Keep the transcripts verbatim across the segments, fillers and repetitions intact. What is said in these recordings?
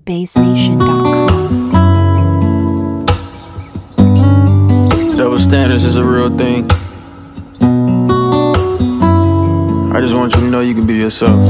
base nation dot com. Double standards is a real thing. I just want you to know you can be yourself.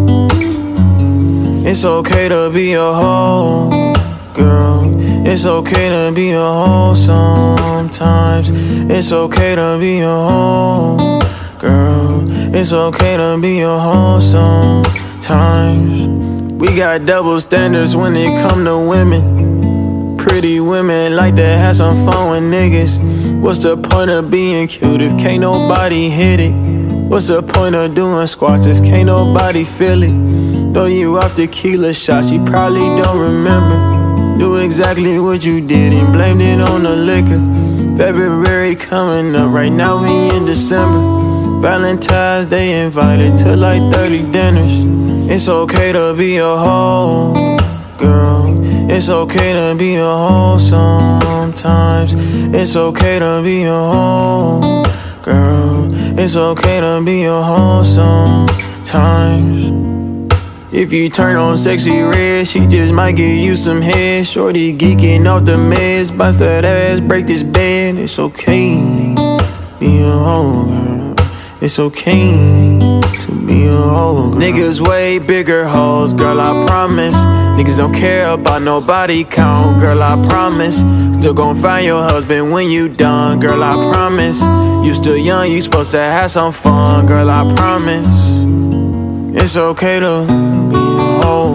It's okay to be a hoe, girl. It's okay to be a hoe sometimes. It's okay to be a hoe, girl. It's okay to be a hoe sometimes. We got double standards when it come to women. Pretty women like to have some fun with niggas. What's the point of being cute if can't nobody hit it? What's the point of doing squats if can't nobody feel it? Know you off tequila shots, you probably don't remember. Knew exactly what you did and blamed it on the liquor. February coming up, right now we in December. Valentine's Day invited to like thirty dinners. It's okay to be a hoe, girl. It's okay to be a hoe sometimes. It's okay to be a hoe, girl. It's okay to be a hoe sometimes. If you turn on sexy red, she just might give you some head. Shorty geeking off the meds, bounce that ass, break this bed. It's okay to be a hoe, girl. It's okay to be a hoe, girl. Niggas way bigger hoes, girl, I promise. Niggas don't care about nobody count, girl, I promise. Still gon' find your husband when you done, girl, I promise. You still young, you supposed to have some fun, girl, I promise. It's okay to be a hoe,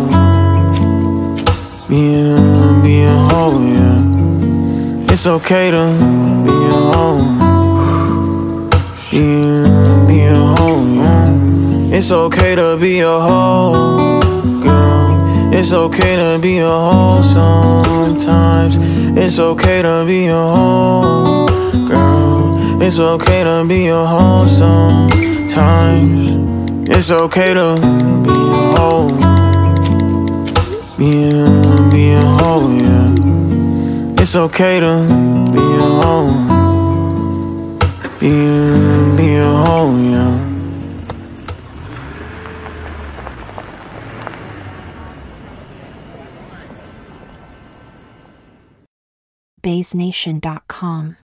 be a, be a hoe, yeah. It's okay to be a hoe, be a, be a hoe, yeah. It's okay to be a hoe, girl. It's okay to be a hoe sometimes. It's okay to be a hoe, girl. It's okay to be a hoe sometimes. It's okay to be a hoe, be a, be a hoe, yeah. It's okay to be a hoe, be a, be a hoe, yeah. base nation dot com.